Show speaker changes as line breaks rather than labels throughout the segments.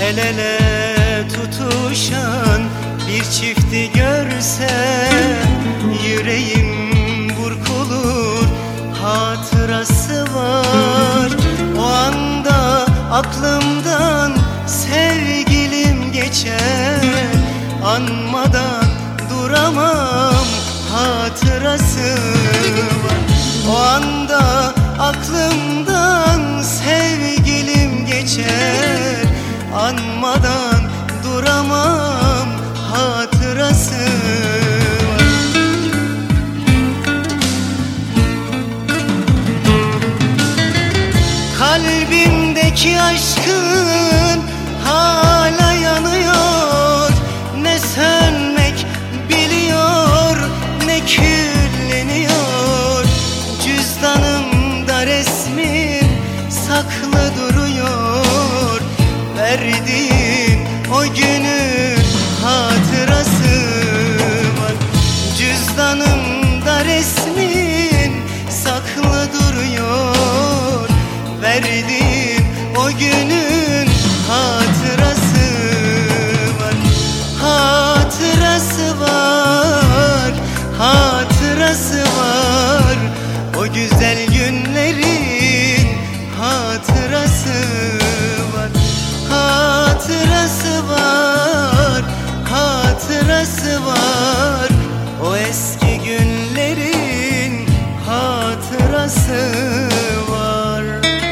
El ele tutuşan bir çifti görsem yüreğim burkulur, hatırası var. O anda aklımdan sevgilim geçer, anmadan duramam, hatırası var. O anda aklımdan sevgilim geçer, anmadan duramam, hatırası var. Kalbimdeki aşkın hala yanıyor, ne sönmek biliyor ne külleniyor. Cüzdanımda resmin saklı duruyor, verdiğin o günün hatırası var. Cüzdanımda resmin saklı duruyor, verdiğin o günün hatırası var. Hatırası var, hatırası var. O güzel günlerin hatırası var. Hatırası var, hatırası var. O eski günlerin hatırası var.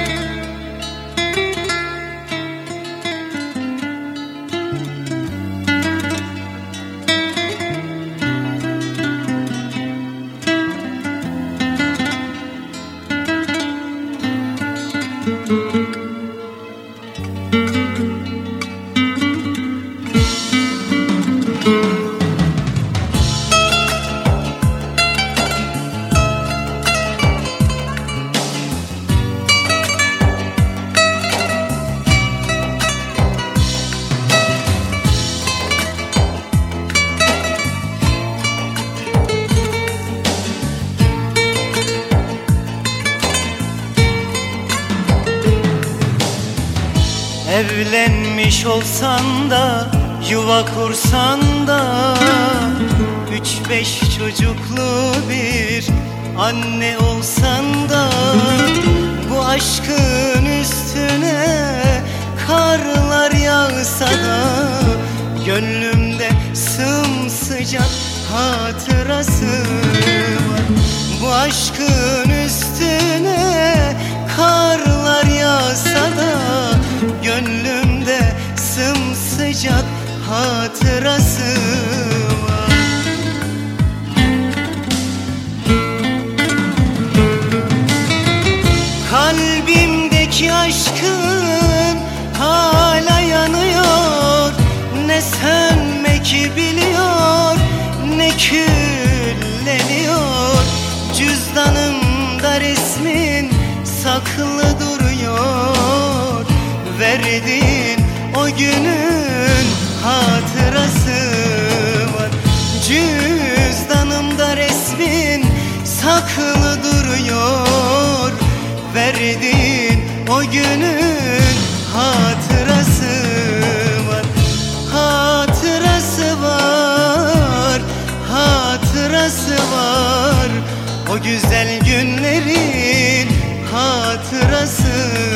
Evlenmiş olsan da, yuva kursan da, 3-5 çocuklu bir anne olsan da, bu aşkın üstüne karlar yağsa da, gönlümde sımsıcak hatırası var. Bu aşkın üstüne karlar yağsa da, gönlümde sımsıcak hatırası var. Kalbimdeki aşkın hala yanıyor, ne sönmek biliyor ne külleniyor. Cüzdanımda resmin saklı duruyor, verdiğin o günün hatırası var. Cüzdanımda resmin saklı duruyor, verdiğin o günün hatırası var. Hatırası var, hatırası var. O güzel günlerin hatırası